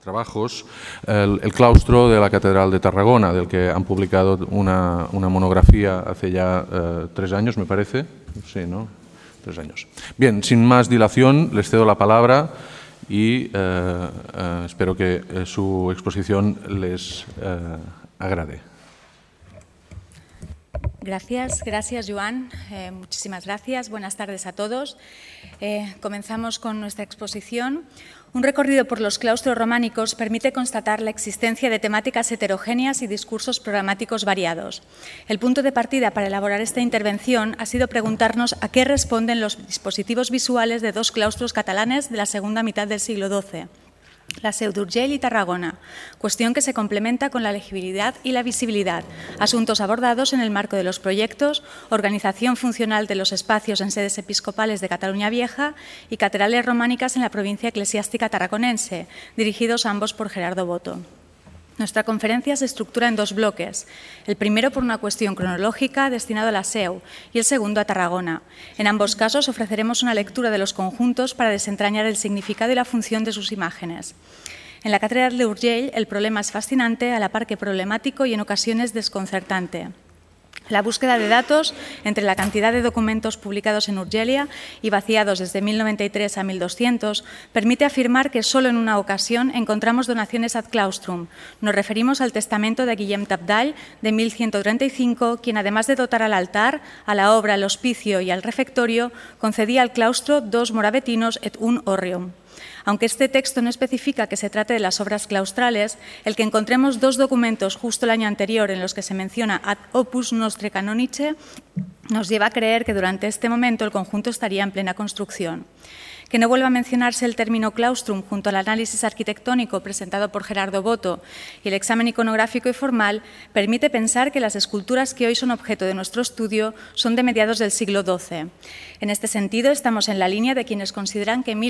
trabajos el claustro de la Catedral de Tarragona, del que han publicado una monografía hace ya 3 años, me parece. Sí, ¿no? 3 años. Bien, sin más dilación, les cedo la palabra y espero que su exposición les agrade. Gracias, Joan. Muchísimas gracias. Buenas tardes a todos. Comenzamos con nuestra exposición. Un recorrido por los claustros románicos permite constatar la existencia de temáticas heterogéneas y discursos programáticos variados. El punto de partida para elaborar esta intervención ha sido preguntarnos a qué responden los dispositivos visuales de 2 claustros catalanes de la segunda mitad del siglo XII. La Seu d'Urgell y Tarragona, cuestión que se complementa con la legibilidad y la visibilidad, asuntos abordados en el marco de los proyectos, organización funcional de los espacios en sedes episcopales de Cataluña Vieja y catedrales románicas en la provincia eclesiástica tarraconense, dirigidos ambos por Gerardo Boto. Nuestra conferencia se estructura en 2 bloques, el primero por una cuestión cronológica destinado a la Seu y el segundo a Tarragona. En ambos casos ofreceremos una lectura de los conjuntos para desentrañar el significado y la función de sus imágenes. En la Catedral de Urgell el problema es fascinante, a la par que problemático y en ocasiones desconcertante. La búsqueda de datos entre la cantidad de documentos publicados en Urgelia y vaciados desde 1093 a 1200 permite afirmar que solo en una ocasión encontramos donaciones ad claustrum. Nos referimos al testamento de Guillem d'Abdall de 1135, quien además de dotar al altar, a la obra, al hospicio y al refectorio, concedía al claustro 2 moravetinos et un horrium. Aunque este texto no especifica que se trate de las obras claustrales, el que encontremos 2 documentos justo el año anterior en los que se menciona ad opus nostre canonice nos lleva a creer que durante este momento el conjunto estaría en plena construcción. Que no vuelva a mencionarse el término claustrum junto al análisis arquitectónico presentado por Gerardo Boto y el examen iconográfico y formal permite pensar que las esculturas que hoy son objeto de nuestro estudio son de mediados del siglo XII. En este sentido, estamos en la línea de quienes consideran que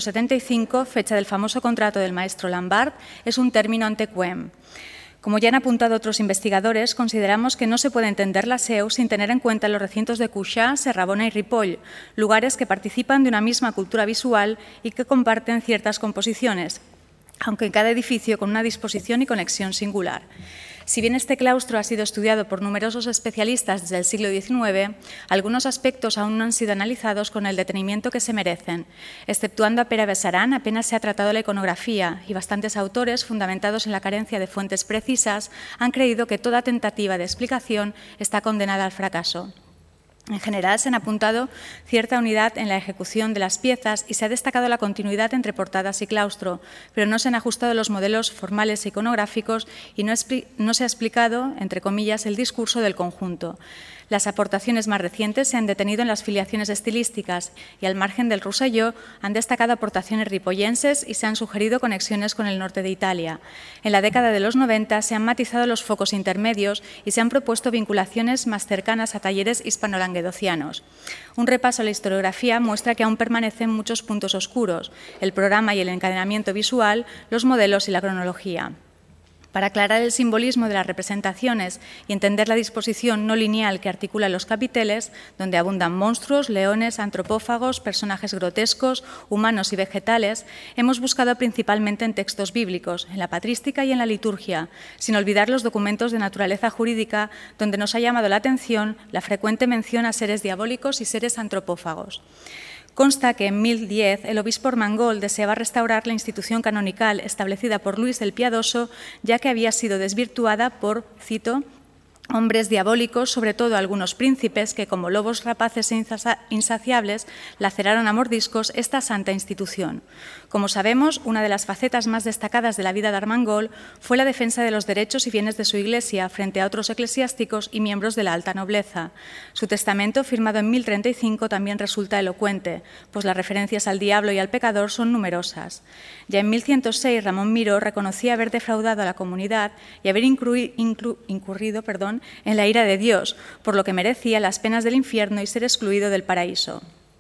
1175, fecha del famoso contrato del maestro Lambart, es un término antequem. Como ya han apuntado otros investigadores, consideramos que no se puede entender la Seu sin tener en cuenta los recintos de Cuixà, Serrabona y Ripoll, lugares que participan de una misma cultura visual y que comparten ciertas composiciones, aunque en cada edificio con una disposición y conexión singular. Si bien este claustro ha sido estudiado por numerosos especialistas desde el siglo XIX, algunos aspectos aún no han sido analizados con el detenimiento que se merecen. Exceptuando a Pere Bessarán, apenas se ha tratado la iconografía y bastantes autores, fundamentados en la carencia de fuentes precisas, han creído que toda tentativa de explicación está condenada al fracaso. En general, se han apuntado cierta unidad en la ejecución de las piezas y se ha destacado la continuidad entre portadas y claustro, pero no se han ajustado los modelos formales e iconográficos y no se ha explicado, entre comillas, el discurso del conjunto. Las aportaciones más recientes se han detenido en las filiaciones estilísticas y, al margen del Rosselló, han destacado aportaciones ripollenses y se han sugerido conexiones con el norte de Italia. En la década de los 90 se han matizado los focos intermedios y se han propuesto vinculaciones más cercanas a talleres hispano-languedocianos. Un repaso a la historiografía muestra que aún permanecen muchos puntos oscuros: el programa y el encadenamiento visual, los modelos y la cronología. Para aclarar el simbolismo de las representaciones y entender la disposición no lineal que articula los capiteles, donde abundan monstruos, leones, antropófagos, personajes grotescos, humanos y vegetales, hemos buscado principalmente en textos bíblicos, en la patrística y en la liturgia, sin olvidar los documentos de naturaleza jurídica, donde nos ha llamado la atención la frecuente mención a seres diabólicos y seres antropófagos. Consta que en 1010 el obispo Armengol deseaba restaurar la institución canonical establecida por Luis el Piadoso, ya que había sido desvirtuada por, cito, hombres diabólicos, sobre todo algunos príncipes que, como lobos rapaces e insaciables, laceraron a mordiscos esta santa institución. Como sabemos, una de las facetas más destacadas de la vida de Armengol fue la defensa de los derechos y bienes de su Iglesia frente a otros eclesiásticos y miembros de la alta nobleza. Su testamento, firmado en 1035, también resulta elocuente, pues las referencias al diablo y al pecador son numerosas. Ya en 1106, Ramón Miró reconocía haber defraudado a la comunidad y haber incurrido en la ira de Dios, por lo que merecía las penas del infierno y ser excluido del paraíso.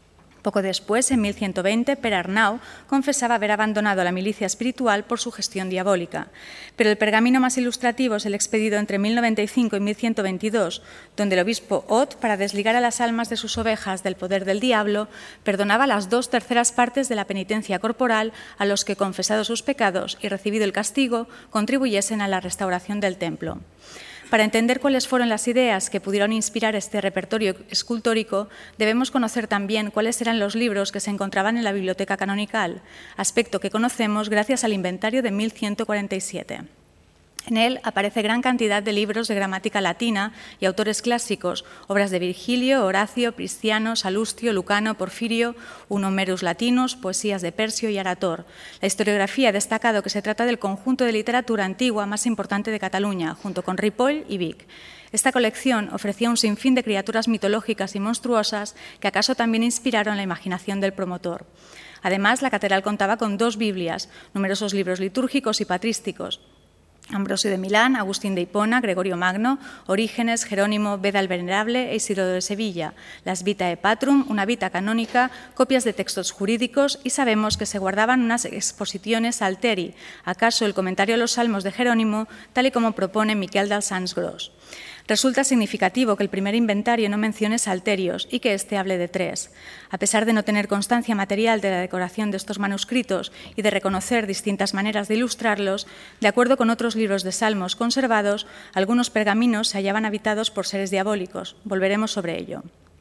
Poco después, en 1120, Pere Arnau confesaba haber abandonado la milicia espiritual por su gestión diabólica. Pero el pergamino más ilustrativo es el expedido entre 1095 y 1122, donde el obispo Ot, para desligar a las almas de sus ovejas del poder del diablo, perdonaba las 2/3 partes de la penitencia corporal a los que, confesados sus pecados y recibido el castigo, contribuyesen a la restauración del templo. Para entender cuáles fueron las ideas que pudieron inspirar este repertorio escultórico, debemos conocer también cuáles eran los libros que se encontraban en la biblioteca canonical, aspecto que conocemos gracias al inventario de 1147. En él aparece gran cantidad de libros de gramática latina y autores clásicos, obras de Virgilio, Horacio, Prisciano, Salustio, Lucano, Porfirio, un Homerus Latinus, poesías de Persio y Arator. La historiografía ha destacado que se trata del conjunto de literatura antigua más importante de Cataluña, junto con Ripoll y Vic. Esta colección ofrecía un sinfín de criaturas mitológicas y monstruosas que acaso también inspiraron la imaginación del promotor. Además, la catedral contaba con 2 Biblias, numerosos libros litúrgicos y patrísticos. Ambrosio de Milán, Agustín de Hipona, Gregorio Magno, Orígenes, Jerónimo, Beda el Venerable e Isidoro de Sevilla, las Vitae Patrum, una vita canónica, copias de textos jurídicos y sabemos que se guardaban unas exposiciones alteri, acaso el comentario a los salmos de Jerónimo, tal y como propone Miquel dels Sants Gros. Resulta significativo que el primer inventario no mencione salterios y que éste hable de 3. A pesar de no tener constancia material de la decoración de estos manuscritos y de reconocer distintas maneras de ilustrarlos, de acuerdo con otros libros de salmos conservados, algunos pergaminos se hallaban habitados por seres diabólicos. Volveremos sobre ello.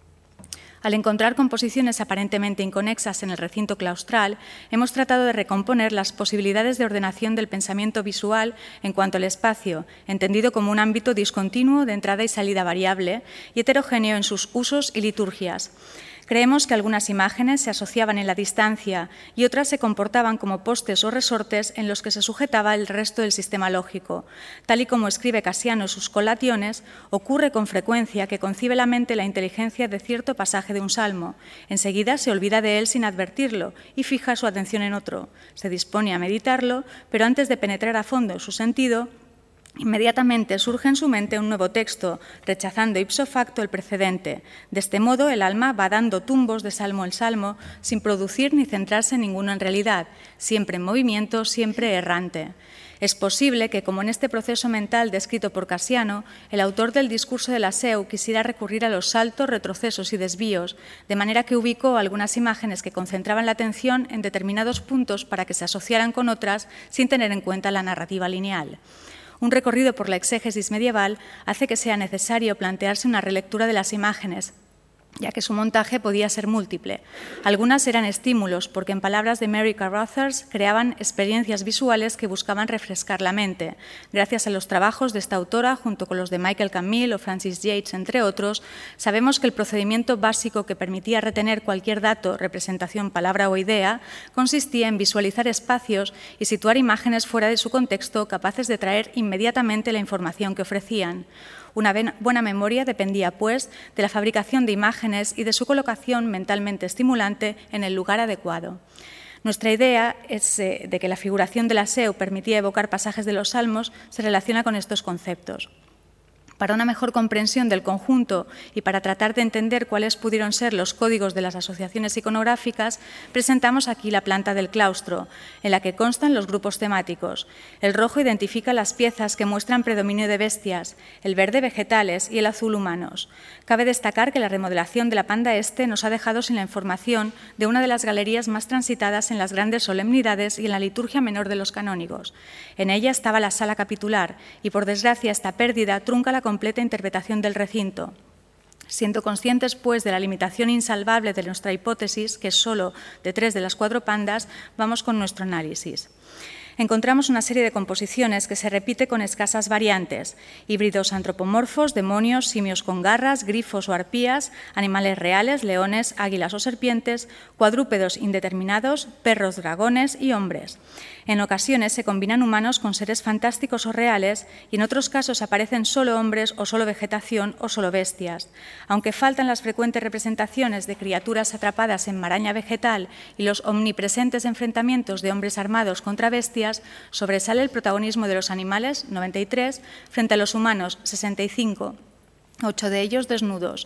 Al encontrar composiciones aparentemente inconexas en el recinto claustral, hemos tratado de recomponer las posibilidades de ordenación del pensamiento visual en cuanto al espacio, entendido como un ámbito discontinuo de entrada y salida variable y heterogéneo en sus usos y liturgias. Creemos que algunas imágenes se asociaban en la distancia y otras se comportaban como postes o resortes en los que se sujetaba el resto del sistema lógico. Tal y como escribe Casiano en sus Colationes, ocurre con frecuencia que concibe la mente la inteligencia de cierto pasaje de un salmo. Enseguida se olvida de él sin advertirlo y fija su atención en otro. Se dispone a meditarlo, pero antes de penetrar a fondo en su sentido, inmediatamente surge en su mente un nuevo texto, rechazando ipso facto el precedente. De este modo, el alma va dando tumbos de salmo en salmo, sin producir ni centrarse en ninguno en realidad, siempre en movimiento, siempre errante. Es posible que, como en este proceso mental descrito por Casiano, el autor del discurso de la Seu quisiera recurrir a los saltos, retrocesos y desvíos, de manera que ubicó algunas imágenes que concentraban la atención en determinados puntos para que se asociaran con otras sin tener en cuenta la narrativa lineal. Un recorrido por la exégesis medieval hace que sea necesario plantearse una relectura de las imágenes, ya que su montaje podía ser múltiple. Algunas eran estímulos, porque en palabras de Mary Carruthers creaban experiencias visuales que buscaban refrescar la mente. Gracias a los trabajos de esta autora, junto con los de Michael Camille o Francis Yates, entre otros, sabemos que el procedimiento básico que permitía retener cualquier dato, representación, palabra o idea, consistía en visualizar espacios y situar imágenes fuera de su contexto capaces de traer inmediatamente la información que ofrecían. Una buena memoria dependía, pues, de la fabricación de imágenes y de su colocación mentalmente estimulante en el lugar adecuado. Nuestra idea es de que la figuración de la Seu permitía evocar pasajes de los Salmos se relaciona con estos conceptos. Para una mejor comprensión del conjunto y para tratar de entender cuáles pudieron ser los códigos de las asociaciones iconográficas, presentamos aquí la planta del claustro, en la que constan los grupos temáticos. El rojo identifica las piezas que muestran predominio de bestias, el verde vegetales y el azul humanos. Cabe destacar que la remodelación de la Panda Este nos ha dejado sin la información de una de las galerías más transitadas en las grandes solemnidades y en la liturgia menor de los canónigos. En ella estaba la sala capitular y, por desgracia, esta pérdida trunca la completa interpretación del recinto. Siendo conscientes, pues, de la limitación insalvable de nuestra hipótesis, que es solo de 3 de las 4 pandas, vamos con nuestro análisis. Encontramos una serie de composiciones que se repite con escasas variantes: híbridos antropomorfos, demonios, simios con garras, grifos o arpías, animales reales, leones, águilas o serpientes, cuadrúpedos indeterminados, perros, dragones y hombres. En ocasiones se combinan humanos con seres fantásticos o reales y en otros casos aparecen solo hombres o solo vegetación o solo bestias. Aunque faltan las frecuentes representaciones de criaturas atrapadas en maraña vegetal y los omnipresentes enfrentamientos de hombres armados contra bestias, sobresale el protagonismo de los animales, 93, frente a los humanos, 65, 8 de ellos desnudos.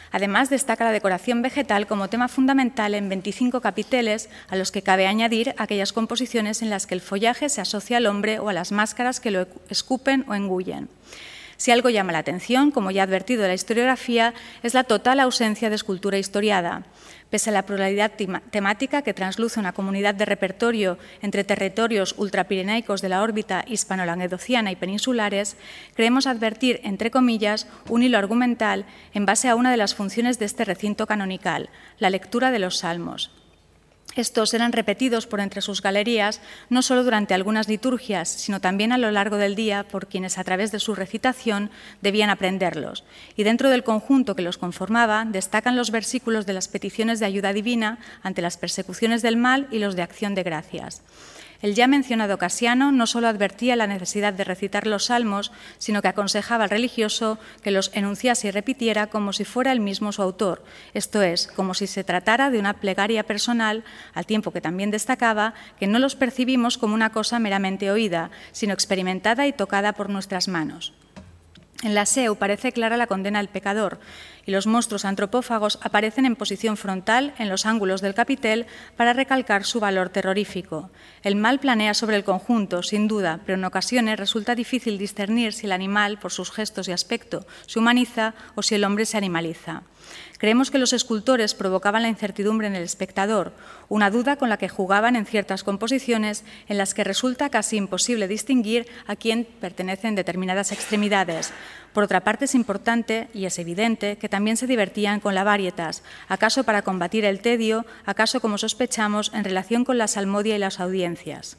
Además, destaca la decoración vegetal como tema fundamental en 25 capiteles, a los que cabe añadir aquellas composiciones en las que el follaje se asocia al hombre o a las máscaras que lo escupen o engullen. Si algo llama la atención, como ya ha advertido la historiografía, es la total ausencia de escultura historiada. Pese a la pluralidad temática que trasluce una comunidad de repertorio entre territorios ultrapirenaicos de la órbita hispano-languedociana y peninsulares, creemos advertir, entre comillas, un hilo argumental en base a una de las funciones de este recinto canonical, la lectura de los salmos. Estos eran repetidos por entre sus galerías no solo durante algunas liturgias, sino también a lo largo del día por quienes a través de su recitación debían aprenderlos. Y dentro del conjunto que los conformaba destacan los versículos de las peticiones de ayuda divina ante las persecuciones del mal y los de acción de gracias. El ya mencionado Casiano no solo advertía la necesidad de recitar los salmos, sino que aconsejaba al religioso que los enunciase y repitiera como si fuera el mismo su autor, esto es, como si se tratara de una plegaria personal, al tiempo que también destacaba que no los percibimos como una cosa meramente oída, sino experimentada y tocada por nuestras manos. En la Seu parece clara la condena al pecador y los monstruos antropófagos aparecen en posición frontal en los ángulos del capitel para recalcar su valor terrorífico. El mal planea sobre el conjunto, sin duda, pero en ocasiones resulta difícil discernir si el animal, por sus gestos y aspecto, se humaniza o si el hombre se animaliza. Creemos que los escultores provocaban la incertidumbre en el espectador, una duda con la que jugaban en ciertas composiciones en las que resulta casi imposible distinguir a quién pertenecen determinadas extremidades. Por otra parte, es importante y es evidente que también se divertían con la varietas, acaso para combatir el tedio, acaso como sospechamos en relación con la salmodia y las audiencias.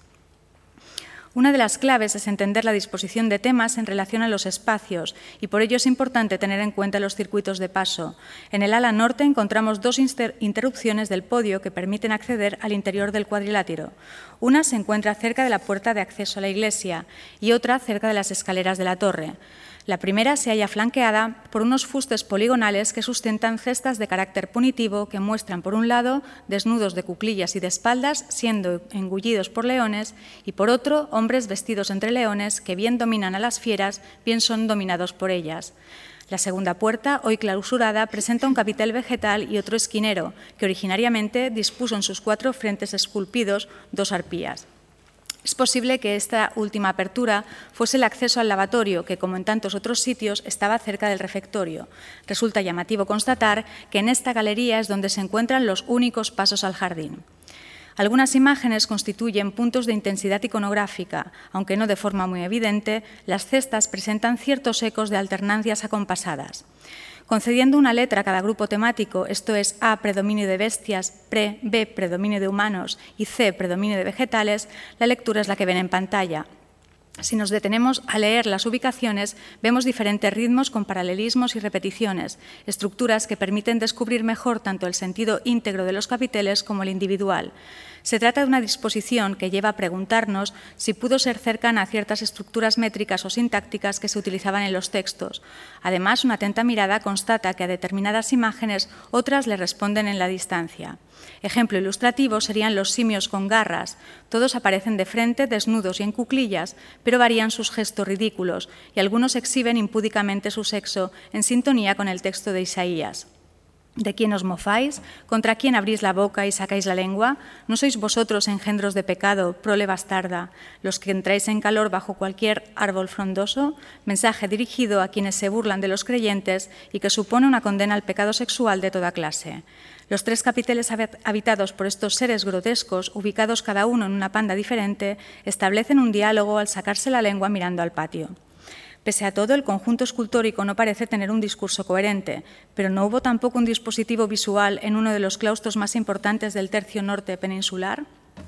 Una de las claves es entender la disposición de temas en relación a los espacios y por ello es importante tener en cuenta los circuitos de paso. En el ala norte encontramos dos interrupciones del podio que permiten acceder al interior del cuadrilátero. Una se encuentra cerca de la puerta de acceso a la iglesia y otra cerca de las escaleras de la torre. La primera se halla flanqueada por unos fustes poligonales que sustentan cestas de carácter punitivo que muestran, por un lado, desnudos de cuclillas y de espaldas siendo engullidos por leones y, por otro, hombres vestidos entre leones que bien dominan a las fieras, bien son dominados por ellas. La segunda puerta, hoy clausurada, presenta un capitel vegetal y otro esquinero, que originariamente dispuso en sus 4 frentes esculpidos 2 arpías. Es posible que esta última apertura fuese el acceso al lavatorio, que, como en tantos otros sitios, estaba cerca del refectorio. Resulta llamativo constatar que en esta galería es donde se encuentran los únicos pasos al jardín. Algunas imágenes constituyen puntos de intensidad iconográfica, aunque no de forma muy evidente, las cestas presentan ciertos ecos de alternancias acompasadas. Concediendo una letra a cada grupo temático, esto es A, predominio de bestias, B, predominio de humanos y C, predominio de vegetales, la lectura es la que ven en pantalla. Si nos detenemos a leer las ubicaciones, vemos diferentes ritmos con paralelismos y repeticiones, estructuras que permiten descubrir mejor tanto el sentido íntegro de los capiteles como el individual. Se trata de una disposición que lleva a preguntarnos si pudo ser cercana a ciertas estructuras métricas o sintácticas que se utilizaban en los textos. Además, una atenta mirada constata que a determinadas imágenes otras le responden en la distancia. Ejemplo ilustrativo serían los simios con garras. Todos aparecen de frente, desnudos y en cuclillas, pero varían sus gestos ridículos y algunos exhiben impúdicamente su sexo en sintonía con el texto de Isaías. ¿De quién os mofáis? ¿Contra quién abrís la boca y sacáis la lengua? ¿No sois vosotros engendros de pecado, prole bastarda, los que entráis en calor bajo cualquier árbol frondoso? Mensaje dirigido a quienes se burlan de los creyentes y que supone una condena al pecado sexual de toda clase. Los 3 capiteles habitados por estos seres grotescos, ubicados cada uno en una panda diferente, establecen un diálogo al sacarse la lengua mirando al patio. Pese a todo, el conjunto escultórico no parece tener un discurso coherente, pero no hubo tampoco un dispositivo visual en uno de los claustros más importantes del tercio norte peninsular.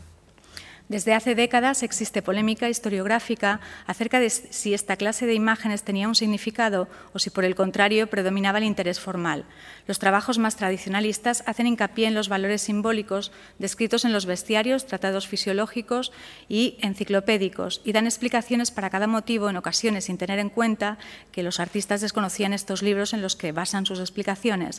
Desde hace décadas existe polémica historiográfica acerca de si esta clase de imágenes tenía un significado o si, por el contrario, predominaba el interés formal. Los trabajos más tradicionalistas hacen hincapié en los valores simbólicos descritos en los bestiarios, tratados fisiológicos y enciclopédicos y dan explicaciones para cada motivo, en ocasiones sin tener en cuenta que los artistas desconocían estos libros en los que basan sus explicaciones.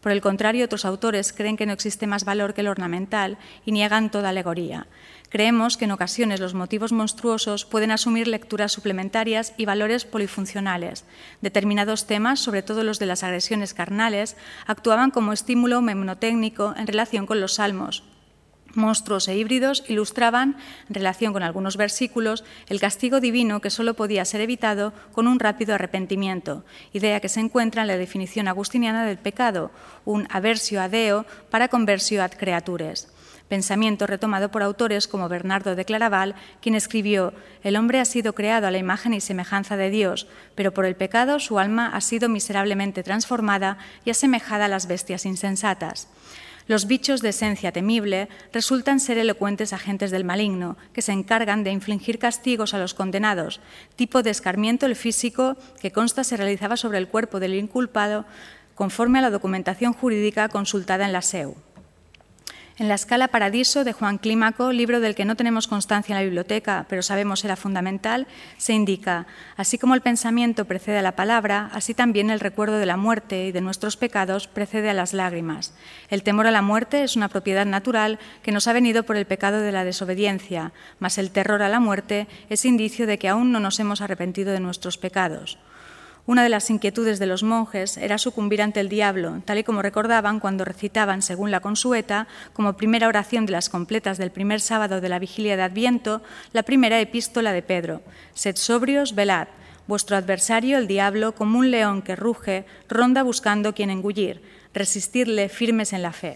Por el contrario, otros autores creen que no existe más valor que el ornamental y niegan toda alegoría. Creemos que en ocasiones los motivos monstruosos pueden asumir lecturas suplementarias y valores polifuncionales. Determinados temas, sobre todo los de las agresiones carnales, actuaban como estímulo mnemotécnico en relación con los salmos. Monstruos e híbridos ilustraban, en relación con algunos versículos, el castigo divino que solo podía ser evitado con un rápido arrepentimiento, idea que se encuentra en la definición agustiniana del pecado, un aversio ad Deo para conversio ad creatures. Pensamiento retomado por autores como Bernardo de Claraval, quien escribió: «El hombre ha sido creado a la imagen y semejanza de Dios, pero por el pecado su alma ha sido miserablemente transformada y asemejada a las bestias insensatas». Los bichos de esencia temible resultan ser elocuentes agentes del maligno, que se encargan de infligir castigos a los condenados, tipo de escarmiento el físico que consta se realizaba sobre el cuerpo del inculpado conforme a la documentación jurídica consultada en la SEU. En la escala Paradiso de Juan Clímaco, libro del que no tenemos constancia en la biblioteca, pero sabemos era fundamental, se indica: así como el pensamiento precede a la palabra, así también el recuerdo de la muerte y de nuestros pecados precede a las lágrimas. El temor a la muerte es una propiedad natural que nos ha venido por el pecado de la desobediencia, mas el terror a la muerte es indicio de que aún no nos hemos arrepentido de nuestros pecados. Una de las inquietudes de los monjes era sucumbir ante el diablo, tal y como recordaban cuando recitaban, según la Consueta, como primera oración de las completas del primer sábado de la vigilia de Adviento, la primera epístola de Pedro: «Sed sobrios, velad. Vuestro adversario, el diablo, como un león que ruge, ronda buscando quien engullir. Resistidle firmes en la fe».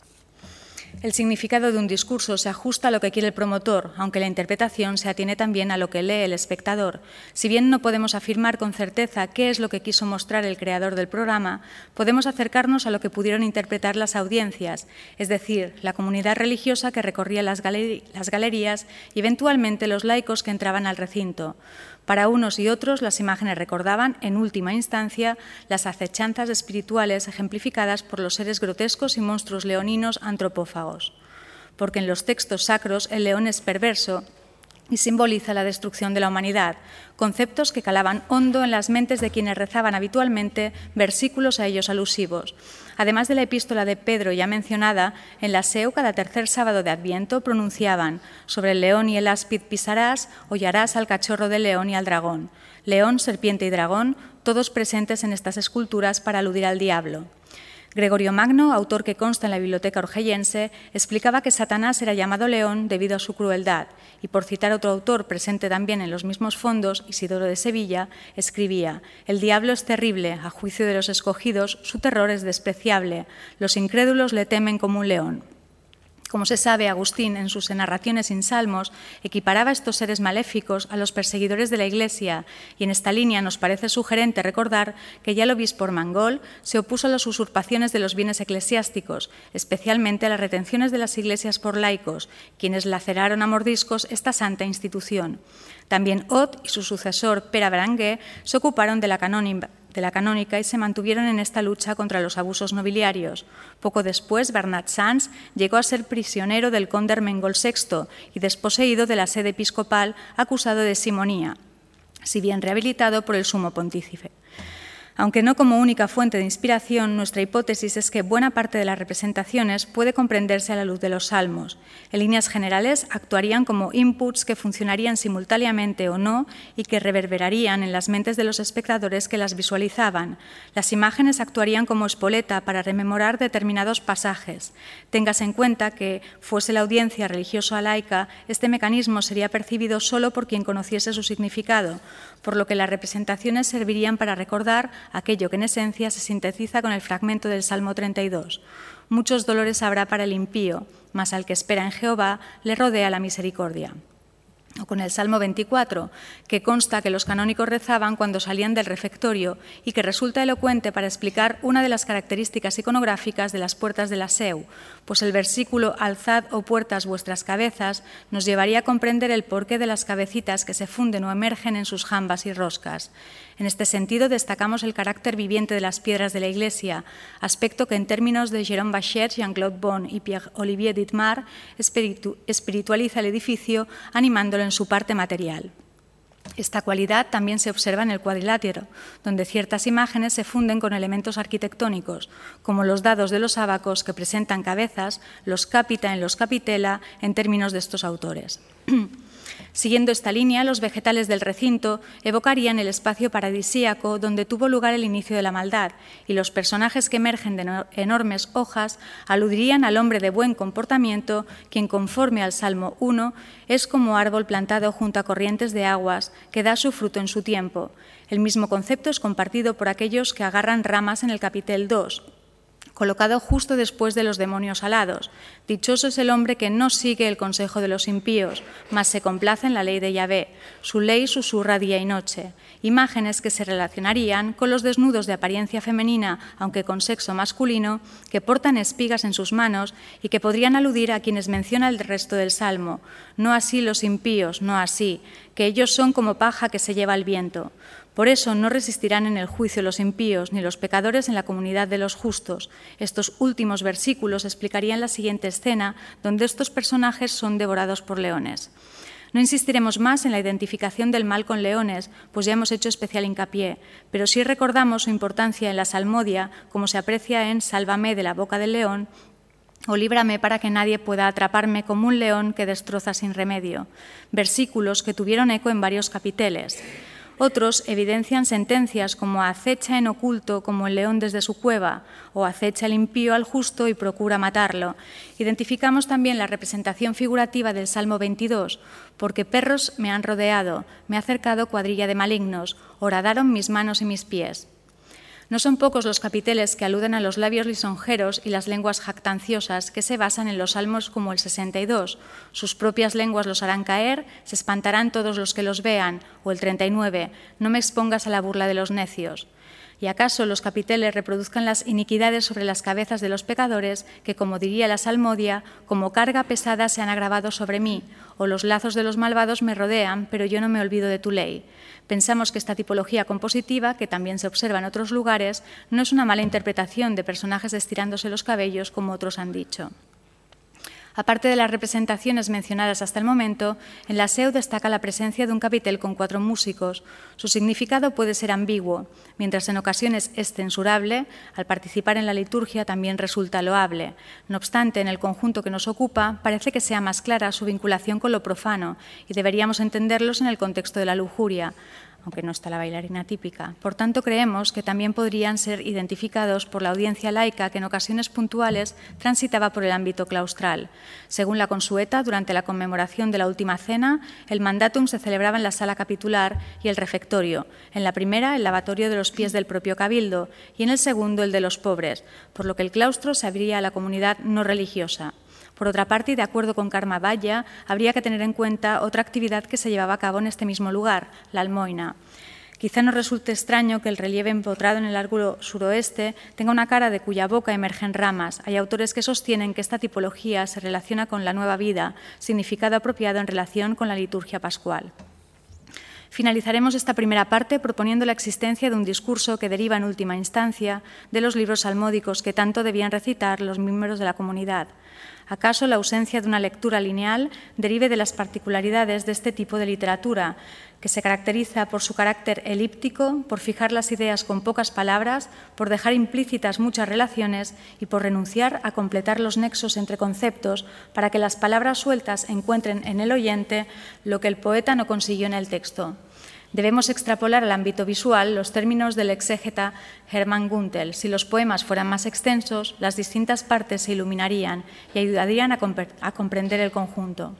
El significado de un discurso se ajusta a lo que quiere el promotor, aunque la interpretación se atiene también a lo que lee el espectador. Si bien no podemos afirmar con certeza qué es lo que quiso mostrar el creador del programa, podemos acercarnos a lo que pudieron interpretar las audiencias, es decir, la comunidad religiosa que recorría las galerías y eventualmente los laicos que entraban al recinto. Para unos y otros, las imágenes recordaban, en última instancia, las acechanzas espirituales ejemplificadas por los seres grotescos y monstruos leoninos antropófagos. Porque en los textos sacros el león es perverso y simboliza la destrucción de la humanidad, conceptos que calaban hondo en las mentes de quienes rezaban habitualmente versículos a ellos alusivos. Además de la epístola de Pedro ya mencionada, en la SEU cada tercer sábado de Adviento pronunciaban: «Sobre el león y el áspid pisarás, hollarás al cachorro del león y al dragón». León, serpiente y dragón, todos presentes en estas esculturas para aludir al diablo. Gregorio Magno, autor que consta en la Biblioteca Orgellense, explicaba que Satanás era llamado león debido a su crueldad, y por citar otro autor presente también en los mismos fondos, Isidoro de Sevilla, escribía: «El diablo es terrible, a juicio de los escogidos, su terror es despreciable, los incrédulos le temen como un león». Como se sabe, Agustín, en sus narraciones sin salmos, equiparaba a estos seres maléficos a los perseguidores de la Iglesia, y en esta línea nos parece sugerente recordar que ya el obispo Armengol se opuso a las usurpaciones de los bienes eclesiásticos, especialmente a las retenciones de las iglesias por laicos, quienes laceraron a mordiscos esta santa institución. También Ott y su sucesor Pere Berenguer se ocuparon de la canónica y se mantuvieron en esta lucha contra los abusos nobiliarios. Poco después, Bernat Sans llegó a ser prisionero del conde Armengol VI y desposeído de la sede episcopal, acusado de simonía, si bien rehabilitado por el sumo pontífice. Aunque no como única fuente de inspiración, nuestra hipótesis es que buena parte de las representaciones puede comprenderse a la luz de los salmos. En líneas generales, actuarían como inputs que funcionarían simultáneamente o no y que reverberarían en las mentes de los espectadores que las visualizaban. Las imágenes actuarían como espoleta para rememorar determinados pasajes. Téngase en cuenta que, fuese la audiencia religiosa laica, este mecanismo sería percibido solo por quien conociese su significado, por lo que las representaciones servirían para recordar aquello que en esencia se sintetiza con el fragmento del Salmo 32. Muchos dolores habrá para el impío, mas al que espera en Jehová le rodea la misericordia. O con el Salmo 24, que consta que los canónicos rezaban cuando salían del refectorio y que resulta elocuente para explicar una de las características iconográficas de las puertas de la SEU, pues el versículo «Alzad, oh puertas, vuestras cabezas» nos llevaría a comprender el porqué de las cabecitas que se funden o emergen en sus jambas y roscas. En este sentido, destacamos el carácter viviente de las piedras de la Iglesia, aspecto que en términos de Jérôme Bachet, Jean-Claude Bon y Pierre-Olivier Dittmar espiritualiza el edificio animándolo en su parte material. Esta cualidad también se observa en el cuadrilátero, donde ciertas imágenes se funden con elementos arquitectónicos, como los dados de los ábacos que presentan cabezas, los capita en los capitela, en términos de estos autores. Siguiendo esta línea, los vegetales del recinto evocarían el espacio paradisíaco donde tuvo lugar el inicio de la maldad, y los personajes que emergen de enormes hojas aludirían al hombre de buen comportamiento, quien, conforme al Salmo 1, es como árbol plantado junto a corrientes de aguas, que da su fruto en su tiempo. El mismo concepto es compartido por aquellos que agarran ramas en el capitel 2, colocado justo después de los demonios alados. Dichoso es el hombre que no sigue el consejo de los impíos, mas se complace en la ley de Yahvé. Su ley susurra día y noche. Imágenes que se relacionarían con los desnudos de apariencia femenina, aunque con sexo masculino, que portan espigas en sus manos y que podrían aludir a quienes menciona el resto del Salmo. No así los impíos, no así, que ellos son como paja que se lleva el viento. Por eso no resistirán en el juicio los impíos ni los pecadores en la comunidad de los justos. Estos últimos versículos explicarían la siguiente escena, donde estos personajes son devorados por leones. No insistiremos más en la identificación del mal con leones, pues ya hemos hecho especial hincapié, pero sí recordamos su importancia en la salmodia, como se aprecia en «Sálvame de la boca del león», o líbrame para que nadie pueda atraparme como un león que destroza sin remedio, versículos que tuvieron eco en varios capiteles. Otros evidencian sentencias como acecha en oculto como el león desde su cueva, o acecha el impío al justo y procura matarlo. Identificamos también la representación figurativa del Salmo 22, porque perros me han rodeado, me ha cercado cuadrilla de malignos, horadaron mis manos y mis pies. No son pocos los capiteles que aluden a los labios lisonjeros y las lenguas jactanciosas que se basan en los salmos como el 62. Sus propias lenguas los harán caer, se espantarán todos los que los vean, o el 39. No me expongas a la burla de los necios. ¿Y acaso los capiteles reproduzcan las iniquidades sobre las cabezas de los pecadores que, como diría la salmodia, como carga pesada se han agravado sobre mí, o los lazos de los malvados me rodean, pero yo no me olvido de tu ley? Pensamos que esta tipología compositiva, que también se observa en otros lugares, no es una mala interpretación de personajes estirándose los cabellos, como otros han dicho. Aparte de las representaciones mencionadas hasta el momento, en la SEU destaca la presencia de un capitel con 4 músicos. Su significado puede ser ambiguo, mientras en ocasiones es censurable, al participar en la liturgia también resulta loable. No obstante, en el conjunto que nos ocupa, parece que sea más clara su vinculación con lo profano y deberíamos entenderlos en el contexto de la lujuria, aunque no está la bailarina típica. Por tanto, creemos que también podrían ser identificados por la audiencia laica que en ocasiones puntuales transitaba por el ámbito claustral. Según la Consueta, durante la conmemoración de la Última Cena, el mandatum se celebraba en la sala capitular y el refectorio. En la primera, el lavatorio de los pies del propio cabildo y en el segundo, el de los pobres, por lo que el claustro se abría a la comunidad no religiosa. Por otra parte, y de acuerdo con Carme Batlle, habría que tener en cuenta otra actividad que se llevaba a cabo en este mismo lugar, la almoina. Quizá nos resulte extraño que el relieve empotrado en el ángulo suroeste tenga una cara de cuya boca emergen ramas. Hay autores que sostienen que esta tipología se relaciona con la nueva vida, significado apropiado en relación con la liturgia pascual. Finalizaremos esta primera parte proponiendo la existencia de un discurso que deriva en última instancia de los libros salmódicos que tanto debían recitar los miembros de la comunidad. ¿Acaso la ausencia de una lectura lineal derive de las particularidades de este tipo de literatura, que se caracteriza por su carácter elíptico, por fijar las ideas con pocas palabras, por dejar implícitas muchas relaciones y por renunciar a completar los nexos entre conceptos para que las palabras sueltas encuentren en el oyente lo que el poeta no consiguió en el texto? Debemos extrapolar al ámbito visual los términos del exégeta Hermann Guntel. Si los poemas fueran más extensos, las distintas partes se iluminarían y ayudarían a comprender el conjunto.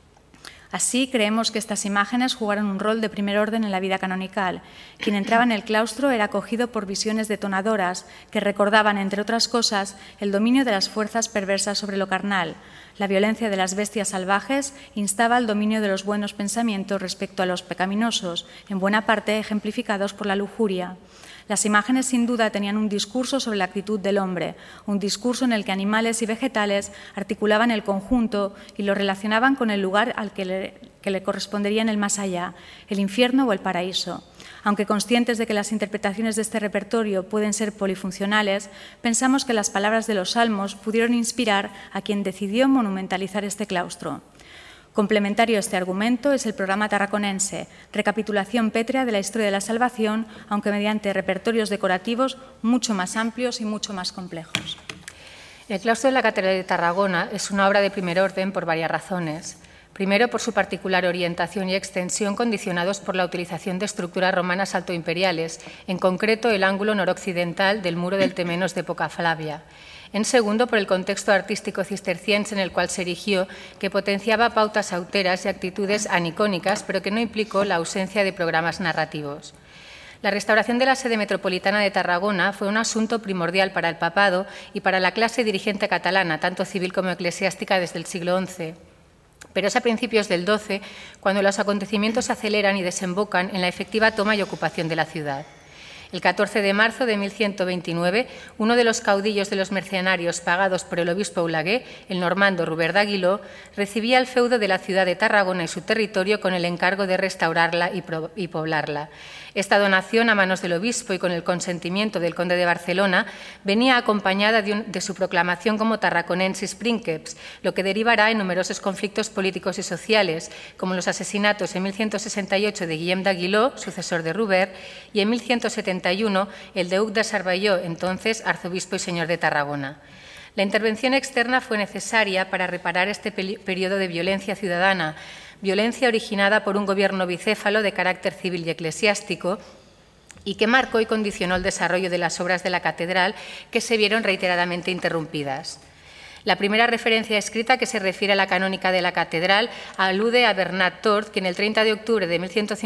Así, creemos que estas imágenes jugaron un rol de primer orden en la vida canonical. Quien entraba en el claustro era acogido por visiones detonadoras que recordaban, entre otras cosas, el dominio de las fuerzas perversas sobre lo carnal. La violencia de las bestias salvajes instaba al dominio de los buenos pensamientos respecto a los pecaminosos, en buena parte ejemplificados por la lujuria. Las imágenes, sin duda, tenían un discurso sobre la actitud del hombre, un discurso en el que animales y vegetales articulaban el conjunto y lo relacionaban con el lugar al que le correspondería en el más allá, el infierno o el paraíso. Aunque conscientes de que las interpretaciones de este repertorio pueden ser polifuncionales, pensamos que las palabras de los salmos pudieron inspirar a quien decidió monumentalizar este claustro. Complementario a este argumento es el programa tarraconense, recapitulación pétrea de la historia de la salvación, aunque mediante repertorios decorativos mucho más amplios y mucho más complejos. El claustro de la Catedral de Tarragona es una obra de primer orden por varias razones. Primero, por su particular orientación y extensión, condicionados por la utilización de estructuras romanas altoimperiales, en concreto el ángulo noroccidental del muro del Temenos de época Flavia. En segundo, por el contexto artístico cisterciense en el cual se erigió, que potenciaba pautas auteras y actitudes anicónicas, pero que no implicó la ausencia de programas narrativos. La restauración de la sede metropolitana de Tarragona fue un asunto primordial para el papado y para la clase dirigente catalana, tanto civil como eclesiástica, desde el siglo XI. Pero es a principios del XII cuando los acontecimientos se aceleran y desembocan en la efectiva toma y ocupación de la ciudad. El 14 de marzo de 1129, uno de los caudillos de los mercenarios pagados por el obispo Olaguer, el normando Robert d'Aguiló, recibía el feudo de la ciudad de Tarragona y su territorio con el encargo de restaurarla y poblarla. Esta donación a manos del obispo y con el consentimiento del conde de Barcelona venía acompañada de su proclamación como tarraconensis princeps, lo que derivará en numerosos conflictos políticos y sociales, como los asesinatos en 1168 de Guillem d'Aguiló, sucesor de Robert, y en 1171 el de Hug de Cervelló, entonces arzobispo y señor de Tarragona. La intervención externa fue necesaria para reparar este periodo de violencia ciudadana, violencia originada por un gobierno bicéfalo de carácter civil y eclesiástico y que marcó y condicionó el desarrollo de las obras de la catedral, que se vieron reiteradamente interrumpidas. La primera referencia escrita, que se refiere a la canónica de la catedral, alude a Bernat Tort, que en el 30 de octubre de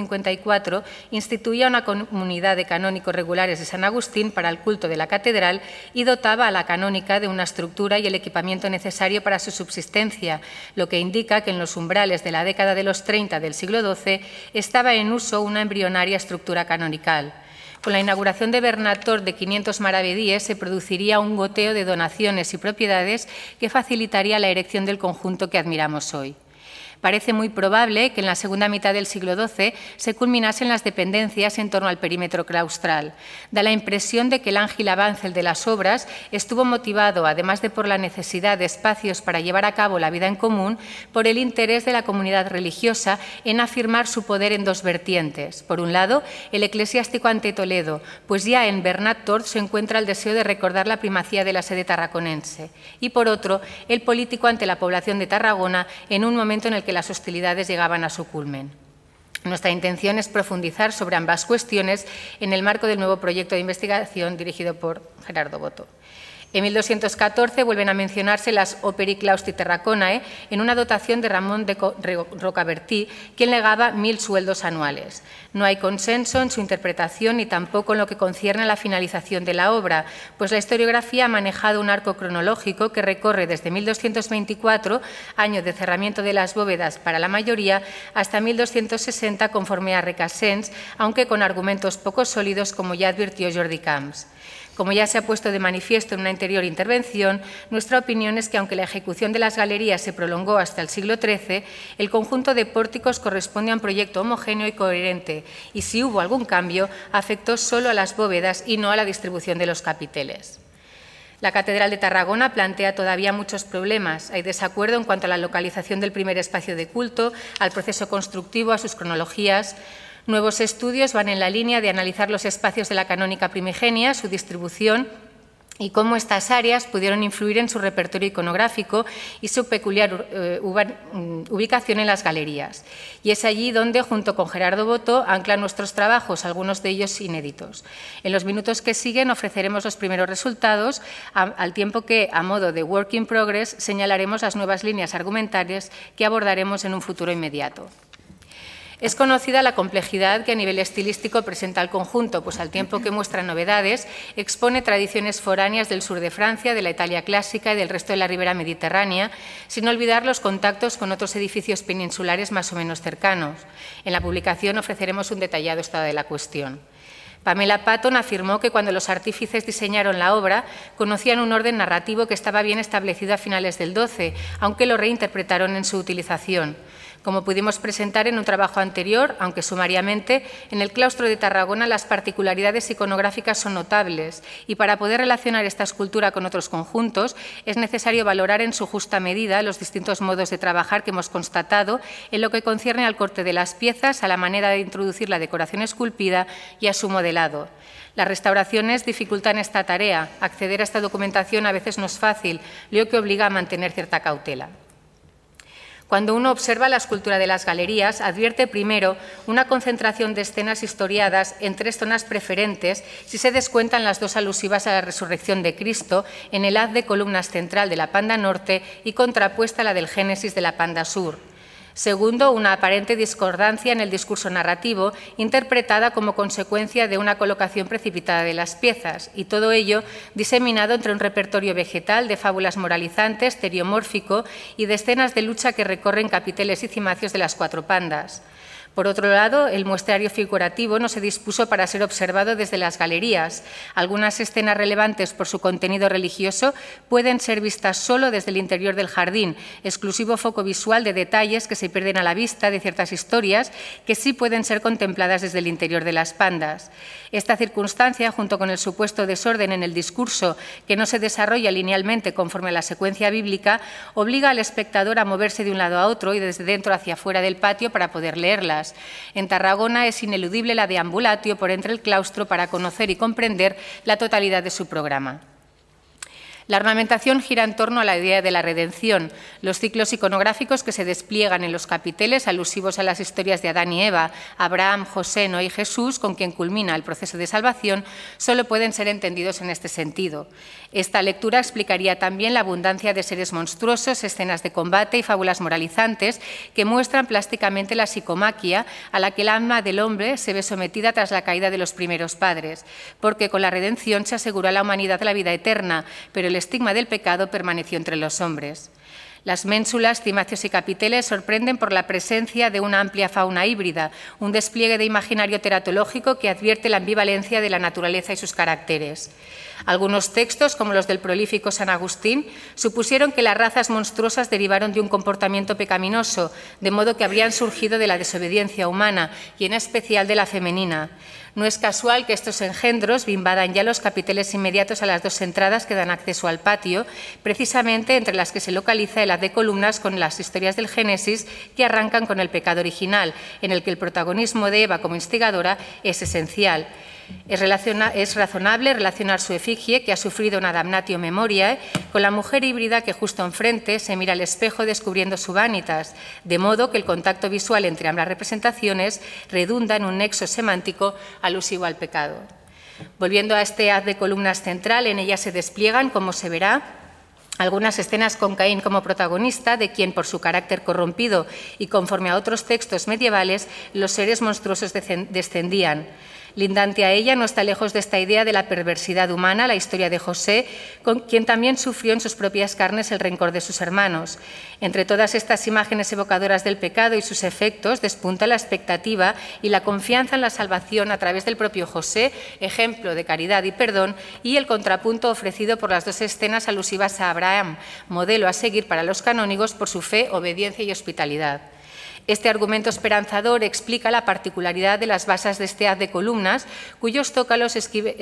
1154 instituía una comunidad de canónicos regulares de San Agustín para el culto de la catedral y dotaba a la canónica de una estructura y el equipamiento necesario para su subsistencia, lo que indica que en los umbrales de la década de los 30 del siglo XII estaba en uso una embrionaria estructura canonical. Con la inauguración de Bernat Tort de 500 maravedíes se produciría un goteo de donaciones y propiedades que facilitaría la erección del conjunto que admiramos hoy. Parece muy probable que en la segunda mitad del siglo XII se culminasen las dependencias en torno al perímetro claustral. Da la impresión de que el ágil avance de las obras estuvo motivado, además de por la necesidad de espacios para llevar a cabo la vida en común, por el interés de la comunidad religiosa en afirmar su poder en dos vertientes. Por un lado, el eclesiástico ante Toledo, pues ya en Bernat Tort se encuentra el deseo de recordar la primacía de la sede tarraconense. Y por otro, el político ante la población de Tarragona en un momento en el que las hostilidades llegaban a su culmen. Nuestra intención es profundizar sobre ambas cuestiones en el marco del nuevo proyecto de investigación dirigido por Gerardo Boto. En 1214 vuelven a mencionarse las Operi Claustri Terraconae en una dotación de Ramón de Rocabertí, quien legaba 1000 sueldos anuales. No hay consenso en su interpretación ni tampoco en lo que concierne a la finalización de la obra, pues la historiografía ha manejado un arco cronológico que recorre desde 1224, año de cerramiento de las bóvedas para la mayoría, hasta 1260 conforme a Recasens, aunque con argumentos poco sólidos, como ya advirtió Jordi Camps. Como ya se ha puesto de manifiesto en una anterior intervención, nuestra opinión es que, aunque la ejecución de las galerías se prolongó hasta el siglo XIII, el conjunto de pórticos corresponde a un proyecto homogéneo y coherente, y si hubo algún cambio, afectó solo a las bóvedas y no a la distribución de los capiteles. La Catedral de Tarragona plantea todavía muchos problemas. Hay desacuerdo en cuanto a la localización del primer espacio de culto, al proceso constructivo, a sus cronologías. Nuevos estudios van en la línea de analizar los espacios de la canónica primigenia, su distribución y cómo estas áreas pudieron influir en su repertorio iconográfico y su peculiar ubicación en las galerías. Y es allí donde, junto con Gerardo Boto, anclan nuestros trabajos, algunos de ellos inéditos. En los minutos que siguen ofreceremos los primeros resultados, al tiempo que, a modo de work in progress, señalaremos las nuevas líneas argumentarias que abordaremos en un futuro inmediato. Es conocida la complejidad que a nivel estilístico presenta el conjunto, pues al tiempo que muestra novedades, expone tradiciones foráneas del sur de Francia, de la Italia clásica y del resto de la ribera mediterránea, sin olvidar los contactos con otros edificios peninsulares más o menos cercanos. En la publicación ofreceremos un detallado estado de la cuestión. Pamela Patton afirmó que cuando los artífices diseñaron la obra, conocían un orden narrativo que estaba bien establecido a finales del XII, aunque lo reinterpretaron en su utilización. Como pudimos presentar en un trabajo anterior, aunque sumariamente, en el claustro de Tarragona las particularidades iconográficas son notables y para poder relacionar esta escultura con otros conjuntos es necesario valorar en su justa medida los distintos modos de trabajar que hemos constatado en lo que concierne al corte de las piezas, a la manera de introducir la decoración esculpida y a su modelado. Las restauraciones dificultan esta tarea. Acceder a esta documentación a veces no es fácil, lo que obliga a mantener cierta cautela. Cuando uno observa la escultura de las galerías, advierte primero una concentración de escenas historiadas en 3 zonas preferentes si se descuentan las 2 alusivas a la resurrección de Cristo en el haz de columnas central de la panda norte y contrapuesta a la del Génesis de la panda sur. Segundo, una aparente discordancia en el discurso narrativo, interpretada como consecuencia de una colocación precipitada de las piezas, y todo ello diseminado entre un repertorio vegetal de fábulas moralizantes, teriomórfico y de escenas de lucha que recorren capiteles y cimacios de las 4 pandas. Por otro lado, el muestrario figurativo no se dispuso para ser observado desde las galerías. Algunas escenas relevantes por su contenido religioso pueden ser vistas solo desde el interior del jardín, exclusivo foco visual de detalles que se pierden a la vista de ciertas historias que sí pueden ser contempladas desde el interior de las pandas. Esta circunstancia, junto con el supuesto desorden en el discurso que no se desarrolla linealmente conforme a la secuencia bíblica, obliga al espectador a moverse de un lado a otro y desde dentro hacia fuera del patio para poder leerlas. En Tarragona es ineludible la deambulatio por entre el claustro para conocer y comprender la totalidad de su programa. La ornamentación gira en torno a la idea de la redención. Los ciclos iconográficos que se despliegan en los capiteles, alusivos a las historias de Adán y Eva, Abraham, José, Noé y Jesús, con quien culmina el proceso de salvación, solo pueden ser entendidos en este sentido. Esta lectura explicaría también la abundancia de seres monstruosos, escenas de combate y fábulas moralizantes que muestran plásticamente la psicomaquia a la que el alma del hombre se ve sometida tras la caída de los primeros padres, porque con la redención se aseguró a la humanidad la vida eterna, pero el estigma del pecado permaneció entre los hombres. Las ménsulas, cimacios y capiteles sorprenden por la presencia de una amplia fauna híbrida, un despliegue de imaginario teratológico que advierte la ambivalencia de la naturaleza y sus caracteres. Algunos textos, como los del prolífico San Agustín, supusieron que las razas monstruosas derivaron de un comportamiento pecaminoso, de modo que habrían surgido de la desobediencia humana y en especial de la femenina. No es casual que estos engendros invadan ya los capiteles inmediatos a las 2 entradas que dan acceso al patio, precisamente entre las que se localiza el haz de columnas con las historias del Génesis que arrancan con el pecado original, en el que el protagonismo de Eva como instigadora es esencial. Es razonable relacionar su efigie, que ha sufrido una damnatio memoriae, con la mujer híbrida que justo enfrente se mira al espejo descubriendo su vanitas, de modo que el contacto visual entre ambas representaciones redunda en un nexo semántico alusivo al pecado. Volviendo a este haz de columnas central, en ella se despliegan, como se verá, algunas escenas con Caín como protagonista, de quien por su carácter corrompido y conforme a otros textos medievales, los seres monstruosos descendían. Lindante a ella no está lejos de esta idea de la perversidad humana la historia de José, con quien también sufrió en sus propias carnes el rencor de sus hermanos. Entre todas estas imágenes evocadoras del pecado y sus efectos despunta la expectativa y la confianza en la salvación a través del propio José, ejemplo de caridad y perdón, y el contrapunto ofrecido por las 2 escenas alusivas a Abraham, modelo a seguir para los canónigos por su fe, obediencia y hospitalidad. Este argumento esperanzador explica la particularidad de las basas de este haz de columnas, cuyos zócalos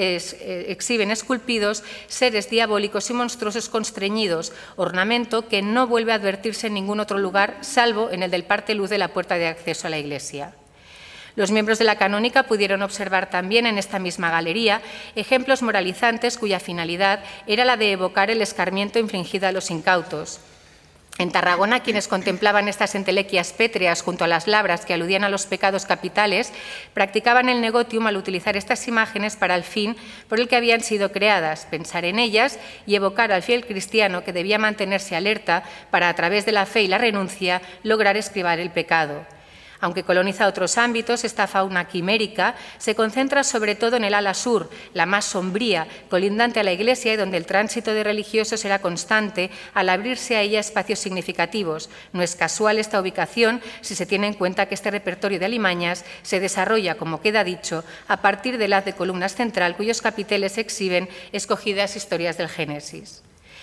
exhiben esculpidos seres diabólicos y monstruosos constreñidos, ornamento que no vuelve a advertirse en ningún otro lugar, salvo en el del parte luz de la puerta de acceso a la iglesia. Los miembros de la canónica pudieron observar también en esta misma galería ejemplos moralizantes cuya finalidad era la de evocar el escarmiento infligido a los incautos. En Tarragona, quienes contemplaban estas entelequias pétreas junto a las labras que aludían a los pecados capitales, practicaban el negotium al utilizar estas imágenes para el fin por el que habían sido creadas, pensar en ellas y evocar al fiel cristiano que debía mantenerse alerta para, a través de la fe y la renuncia, lograr esquivar el pecado. Aunque coloniza otros ámbitos, esta fauna quimérica se concentra sobre todo en el ala sur, la más sombría, colindante a la iglesia y donde el tránsito de religiosos era constante al abrirse a ella espacios significativos. No es casual esta ubicación si se tiene en cuenta que este repertorio de alimañas se desarrolla, como queda dicho, a partir del haz de columnas central cuyos capiteles exhiben escogidas historias del Génesis.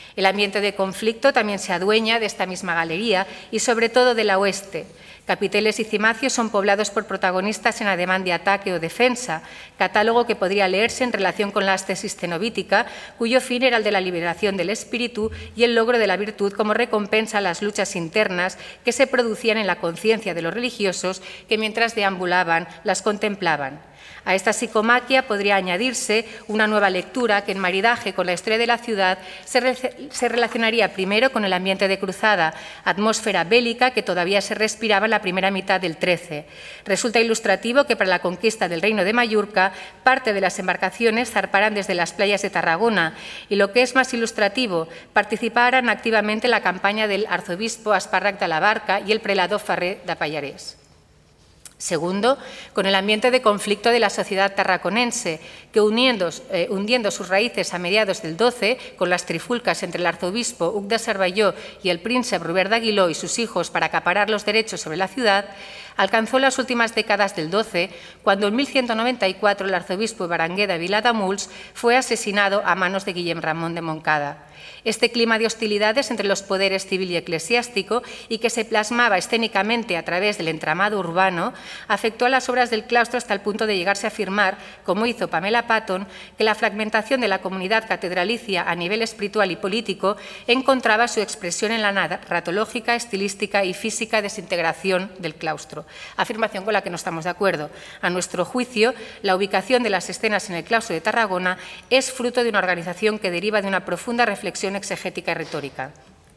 El ambiente de conflicto también se adueña de esta misma galería y sobre todo de la oeste. Capiteles y cimacios son poblados por protagonistas en ademán de ataque o defensa, catálogo que podría leerse en relación con la ascesis cenobítica, cuyo fin era el de la liberación del espíritu y el logro de la virtud como recompensa a las luchas internas que se producían en la conciencia de los religiosos que mientras deambulaban las contemplaban. A esta psicomaquia podría añadirse una nueva lectura que en maridaje con la historia de la ciudad se relacionaría primero con el ambiente de cruzada, atmósfera bélica que todavía se respiraba en la primera mitad del XIII. Resulta ilustrativo que para la conquista del reino de Mallorca parte de las embarcaciones zarparan desde las playas de Tarragona y, lo que es más ilustrativo, participaran activamente en la campaña del arzobispo Espàrrec de la Barca y el prelado Ferrer de Pallarés. Segundo, con el ambiente de conflicto de la sociedad tarraconense, que hundiendo sus raíces a mediados del XII, con las trifulcas entre el arzobispo Hug de Cervelló y el príncipe Robert d'Aguiló y sus hijos para acaparar los derechos sobre la ciudad, alcanzó las últimas décadas del XII, cuando en 1194 el arzobispo Berenguer de Vilademuls fue asesinado a manos de Guillem Ramón de Montcada. Este clima de hostilidades entre los poderes civil y eclesiástico, y que se plasmaba escénicamente a través del entramado urbano, afectó a las obras del claustro hasta el punto de llegarse a afirmar, como hizo Pamela Patton, que la fragmentación de la comunidad catedralicia a nivel espiritual y político encontraba su expresión en la narratológica, estilística y física desintegración del claustro, afirmación con la que no estamos de acuerdo. A nuestro juicio, la ubicación de las escenas en el claustro de Tarragona es fruto de una organización que deriva de una profunda reflexión exegética y retórica.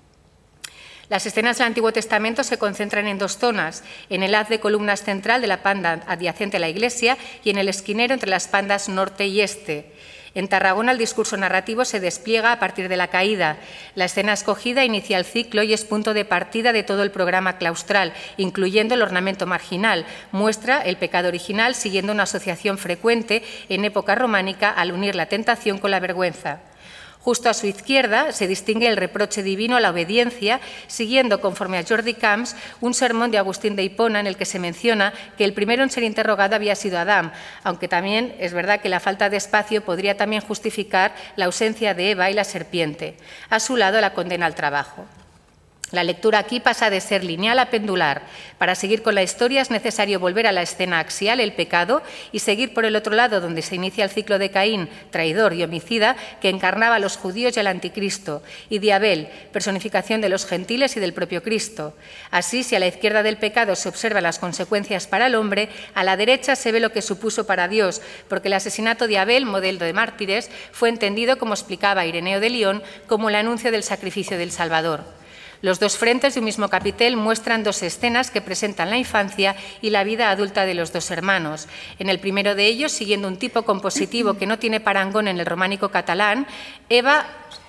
Las escenas del Antiguo Testamento se concentran en dos zonas, en el haz de columnas central de la panda adyacente a la iglesia y en el esquinero entre las pandas norte y este. En Tarragona el discurso narrativo se despliega a partir de la caída. La escena escogida inicia el ciclo y es punto de partida de todo el programa claustral, incluyendo el ornamento marginal. Muestra el pecado original siguiendo una asociación frecuente en época románica al unir la tentación con la vergüenza. Justo a su izquierda se distingue el reproche divino a la obediencia, siguiendo, conforme a Jordi Camps, un sermón de Agustín de Hipona en el que se menciona que el primero en ser interrogado había sido Adán, aunque también es verdad que la falta de espacio podría también justificar la ausencia de Eva y la serpiente. A su lado, la condena al trabajo. La lectura aquí pasa de ser lineal a pendular. Para seguir con la historia es necesario volver a la escena axial, el pecado, y seguir por el otro lado, donde se inicia el ciclo de Caín, traidor y homicida, que encarnaba a los judíos y al anticristo, y de Abel, personificación de los gentiles y del propio Cristo. Así, si a la izquierda del pecado se observan las consecuencias para el hombre, a la derecha se ve lo que supuso para Dios, porque el asesinato de Abel, modelo de mártires, fue entendido, como explicaba Ireneo de León, como el anuncio del sacrificio del Salvador. Los dos frentes de un mismo capitel muestran dos escenas que presentan la infancia y la vida adulta de los dos hermanos. En el primero de ellos, siguiendo un tipo compositivo que no tiene parangón en el románico catalán, Eva...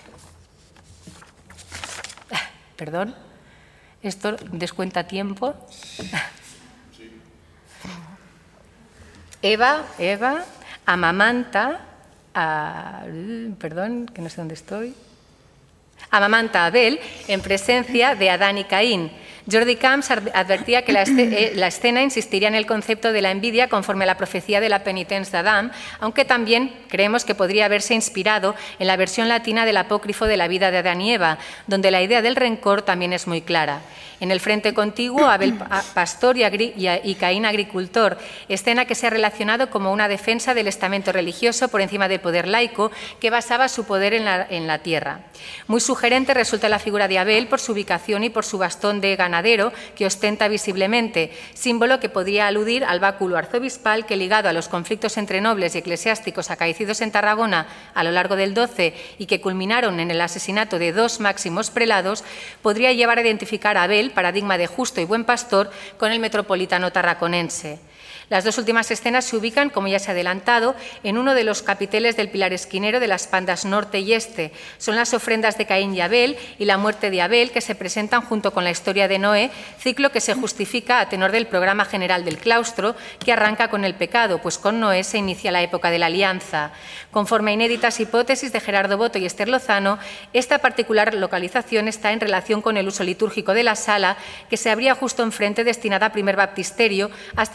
Perdón, esto descuenta tiempo. Eva amamanta perdón, que no sé dónde estoy. Amamanta a Abel en presencia de Adán y Caín. Jordi Camps advertía que la escena insistiría en el concepto de la envidia conforme a la profecía de la penitència d'Adam, aunque también creemos que podría haberse inspirado en la versión latina del apócrifo de la vida de Adán y Eva, donde la idea del rencor también es muy clara. En el frente contiguo, Abel pastor y Caín agricultor, escena que se ha relacionado como una defensa del estamento religioso por encima del poder laico que basaba su poder en la tierra. Muy sugerente resulta la figura de Abel por su ubicación y por su bastón de ganadero que ostenta visiblemente, símbolo que podría aludir al báculo arzobispal que, ligado a los conflictos entre nobles y eclesiásticos acaecidos en Tarragona a lo largo del XII y que culminaron en el asesinato de dos máximos prelados, podría llevar a identificar a Abel, paradigma de justo y buen pastor, con el metropolitano tarraconense. Las dos últimas escenas se ubican, como ya se ha adelantado, en uno de los capiteles del pilar esquinero de las pandas norte y este. Son las ofrendas de Caín y Abel y la muerte de Abel que se presentan junto con la historia de Noé, ciclo que se justifica a tenor del programa general del claustro, que arranca con el pecado, pues con Noé se inicia la época de la alianza. Conforme a inéditas hipótesis de Gerardo Boto y Esther Lozano, esta particular localización está en relación con el uso litúrgico de la sala, que se abría justo enfrente destinada a primer baptisterio, hasta la erección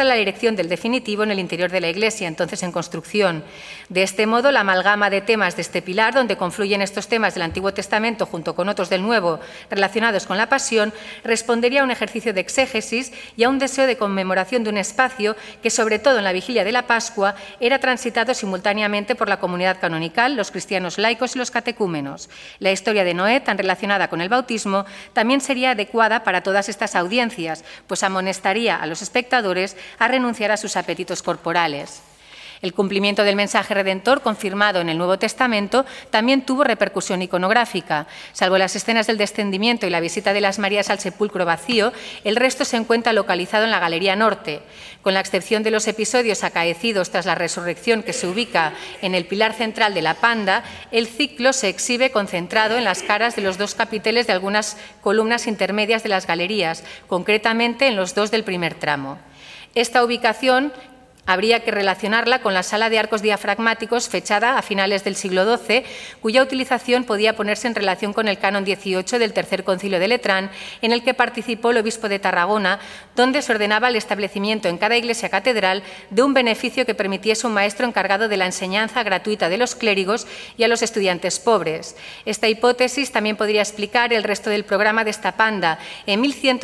ampliación del definitivo en el interior de la iglesia, entonces en construcción. De este modo, la amalgama de temas de este pilar, donde confluyen estos temas del Antiguo Testamento junto con otros del Nuevo relacionados con la Pasión, respondería a un ejercicio de exégesis y a un deseo de conmemoración de un espacio que, sobre todo en la vigilia de la Pascua, era transitado simultáneamente por la comunidad canonical, los cristianos laicos y los catecúmenos. La historia de Noé, tan relacionada con el bautismo, también sería adecuada para todas estas audiencias, pues amonestaría a los espectadores a renunciar a sus apetitos corporales. El cumplimiento del mensaje redentor, confirmado en el Nuevo Testamento, también tuvo repercusión iconográfica. Salvo las escenas del descendimiento y la visita de las Marías al sepulcro vacío, el resto se encuentra localizado en la Galería Norte. Con la excepción de los episodios acaecidos tras la resurrección, que se ubica en el pilar central de la panda, el ciclo se exhibe concentrado en las caras de los dos capiteles de algunas columnas intermedias de las galerías, concretamente en los dos del primer tramo. Esta ubicación habría que relacionarla con la sala de arcos diafragmáticos fechada a finales del siglo XII, cuya utilización podía ponerse en relación con el canon 18 del Tercer Concilio de Letrán, en el que participó el obispo de Tarragona, donde se ordenaba el establecimiento en cada iglesia catedral de un beneficio que permitiese un maestro encargado de la enseñanza gratuita de los clérigos y a los estudiantes pobres. Esta hipótesis también podría explicar el resto del programa de esta panda. En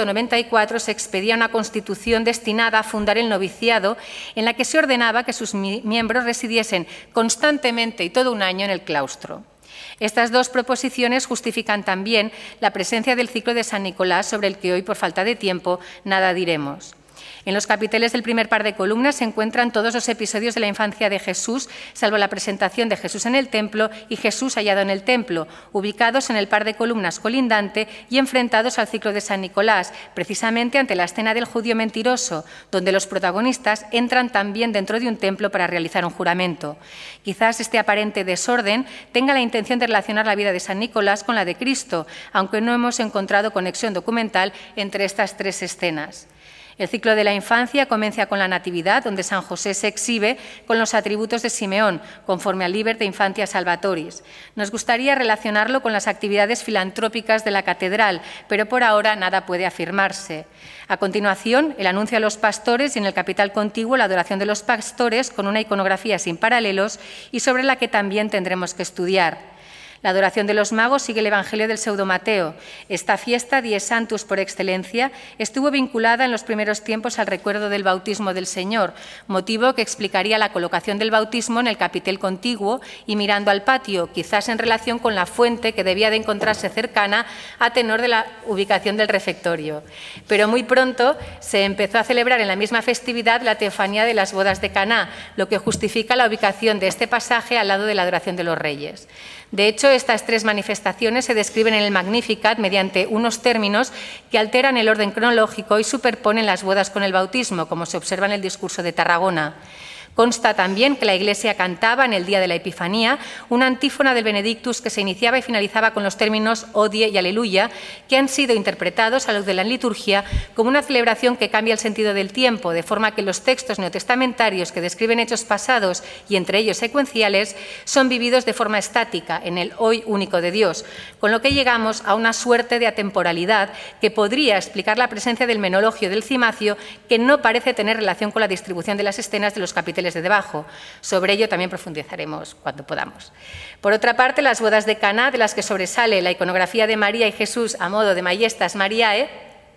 1194 se expedía una constitución destinada a fundar el noviciado, en la que se ordenaba que sus miembros residiesen constantemente y todo un año en el claustro. Estas dos proposiciones justifican también la presencia del ciclo de San Nicolás, sobre el que hoy, por falta de tiempo, nada diremos. En los capiteles del primer par de columnas se encuentran todos los episodios de la infancia de Jesús, salvo la presentación de Jesús en el templo y Jesús hallado en el templo, ubicados en el par de columnas colindante y enfrentados al ciclo de San Nicolás, precisamente ante la escena del judío mentiroso, donde los protagonistas entran también dentro de un templo para realizar un juramento. Quizás este aparente desorden tenga la intención de relacionar la vida de San Nicolás con la de Cristo, aunque no hemos encontrado conexión documental entre estas tres escenas. El ciclo de la infancia comienza con la Natividad, donde San José se exhibe con los atributos de Simeón, conforme al Liber de Infantia Salvatoris. Nos gustaría relacionarlo con las actividades filantrópicas de la catedral, pero por ahora nada puede afirmarse. A continuación, el anuncio a los pastores y en el capital contiguo la adoración de los pastores con una iconografía sin paralelos y sobre la que también tendremos que estudiar. La adoración de los magos sigue el Evangelio del Pseudo-Mateo. Esta fiesta, Dies Sanctus por excelencia, estuvo vinculada en los primeros tiempos al recuerdo del bautismo del Señor, motivo que explicaría la colocación del bautismo en el capitel contiguo y mirando al patio, quizás en relación con la fuente que debía de encontrarse cercana a tenor de la ubicación del refectorio. Pero muy pronto se empezó a celebrar en la misma festividad la teofanía de las bodas de Caná, lo que justifica la ubicación de este pasaje al lado de la adoración de los reyes. De hecho, estas tres manifestaciones se describen en el Magnificat mediante unos términos que alteran el orden cronológico y superponen las bodas con el bautismo, como se observa en el discurso de Tarragona. Consta también que la Iglesia cantaba en el día de la Epifanía una antífona del Benedictus que se iniciaba y finalizaba con los términos Odie y Aleluya, que han sido interpretados a la luz de la liturgia como una celebración que cambia el sentido del tiempo, de forma que los textos neotestamentarios que describen hechos pasados y entre ellos secuenciales son vividos de forma estática en el hoy único de Dios, con lo que llegamos a una suerte de atemporalidad que podría explicar la presencia del menologio del cimacio, que no parece tener relación con la distribución de las escenas de los capítulos de debajo. Sobre ello también profundizaremos cuando podamos. Por otra parte, las bodas de Caná, de las que sobresale la iconografía de María y Jesús a modo de Majestas Mariae,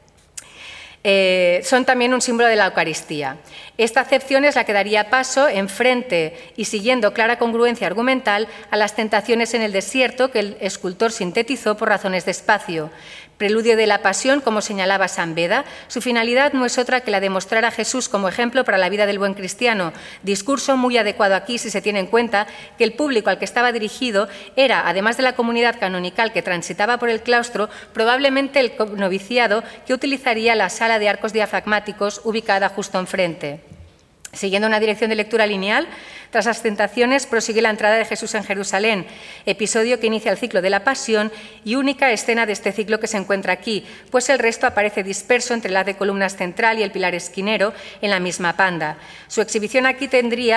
son también un símbolo de la Eucaristía. Esta acepción es la que daría paso, enfrente y siguiendo clara congruencia argumental, a las tentaciones en el desierto que el escultor sintetizó por razones de espacio. Preludio de la Pasión, como señalaba San Beda, su finalidad no es otra que la de mostrar a Jesús como ejemplo para la vida del buen cristiano, discurso muy adecuado aquí si se tiene en cuenta que el público al que estaba dirigido era, además de la comunidad canonical que transitaba por el claustro, probablemente el noviciado que utilizaría la sala de arcos diafragmáticos ubicada justo enfrente. Siguiendo una dirección de lectura lineal, tras las tentaciones prosigue la entrada de Jesús en Jerusalén, episodio que inicia el ciclo de la Pasión y única escena de este ciclo que se encuentra aquí, pues el resto aparece disperso entre la de columnas central y el pilar esquinero en la misma panda. Su exhibición aquí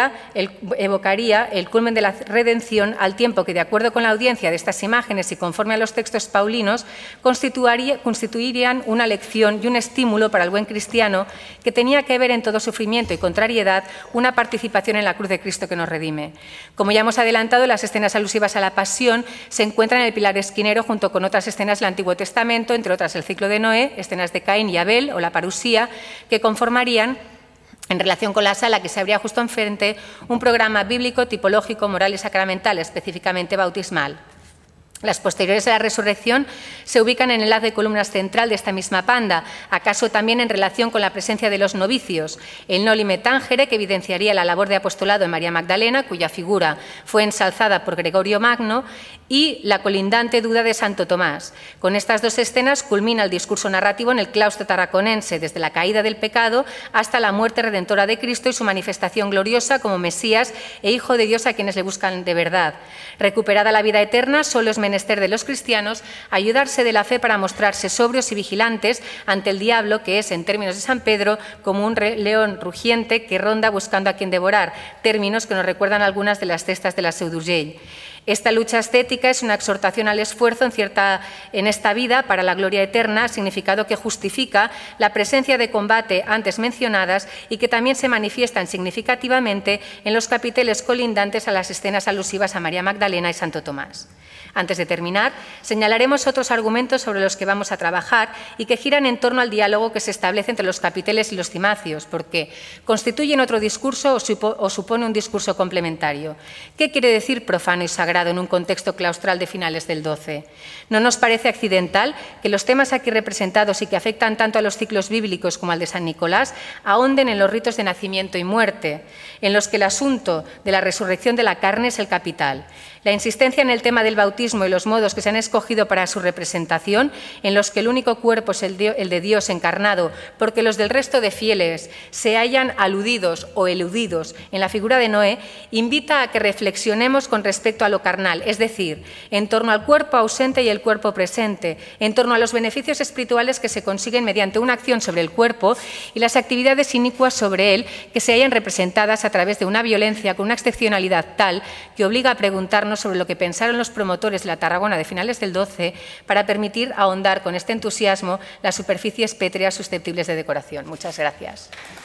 evocaría el culmen de la redención, al tiempo que, de acuerdo con la audiencia de estas imágenes y conforme a los textos paulinos, constituirían una lección y un estímulo para el buen cristiano que tenía que ver en todo sufrimiento y contrariedad una participación en la cruz de Cristo que nos redime. Como ya hemos adelantado, las escenas alusivas a la Pasión se encuentran en el pilar esquinero junto con otras escenas del Antiguo Testamento, entre otras el ciclo de Noé, escenas de Caín y Abel o la parusía, que conformarían, en relación con la sala que se abría justo enfrente, un programa bíblico, tipológico, moral y sacramental, específicamente bautismal. Las posteriores a la resurrección se ubican en el haz de columnas central de esta misma panda, acaso también en relación con la presencia de los novicios, el nolime tangere, que evidenciaría la labor de apostolado en María Magdalena, cuya figura fue ensalzada por Gregorio Magno, y la colindante duda de Santo Tomás. Con estas dos escenas culmina el discurso narrativo en el claustro tarraconense, desde la caída del pecado hasta la muerte redentora de Cristo y su manifestación gloriosa como Mesías e Hijo de Dios a quienes le buscan de verdad. Recuperada la vida eterna, solo es menester de los cristianos ayudarse de la fe para mostrarse sobrios y vigilantes ante el diablo, que es, en términos de San Pedro, como un león rugiente que ronda buscando a quien devorar, términos que nos recuerdan algunas de las cestas de la Seu d'Urgell. Esta lucha ascética es una exhortación al esfuerzo en esta vida para la gloria eterna, significado que justifica la presencia de combate antes mencionadas y que también se manifiestan significativamente en los capiteles colindantes a las escenas alusivas a María Magdalena y Santo Tomás. Antes de terminar, señalaremos otros argumentos sobre los que vamos a trabajar y que giran en torno al diálogo que se establece entre los capiteles y los cimacios, porque constituyen otro discurso o supone un discurso complementario. ¿Qué quiere decir profano y sagrado en un contexto claustral de finales del XII? ¿No nos parece accidental que los temas aquí representados y que afectan tanto a los ciclos bíblicos como al de San Nicolás ahonden en los ritos de nacimiento y muerte, en los que el asunto de la resurrección de la carne es el capital? La insistencia en el tema del bautismo y los modos que se han escogido para su representación, en los que el único cuerpo es el de Dios encarnado, porque los del resto de fieles se hallan aludidos o eludidos en la figura de Noé, invita a que reflexionemos con respecto a lo carnal, es decir, en torno al cuerpo ausente y el cuerpo presente, en torno a los beneficios espirituales que se consiguen mediante una acción sobre el cuerpo y las actividades inicuas sobre él que se hallan representadas a través de una violencia con una excepcionalidad tal que obliga a preguntarnos sobre lo que pensaron los promotores de la Tarragona de finales del XII para permitir ahondar con este entusiasmo las superficies pétreas susceptibles de decoración. Muchas gracias.